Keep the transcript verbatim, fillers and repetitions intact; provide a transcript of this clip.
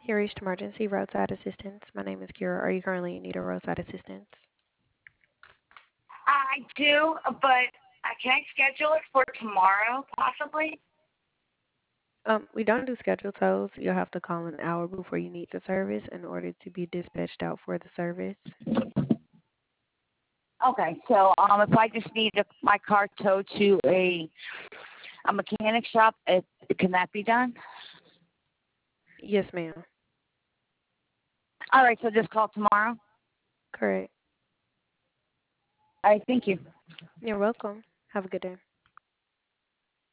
You reached emergency roadside assistance. My name is Kira. Are you currently in need of roadside assistance? I do, but I can I schedule it for tomorrow, possibly? Um, we don't do scheduled tolls. You'll have to call an hour before you need the service in order to be dispatched out for the service. Okay, so um, if I just need a, my car towed to a a mechanic shop, it, can that be done? Yes, ma'am. All right, so just call tomorrow. Correct. All right, thank you. You're welcome. Have a good day.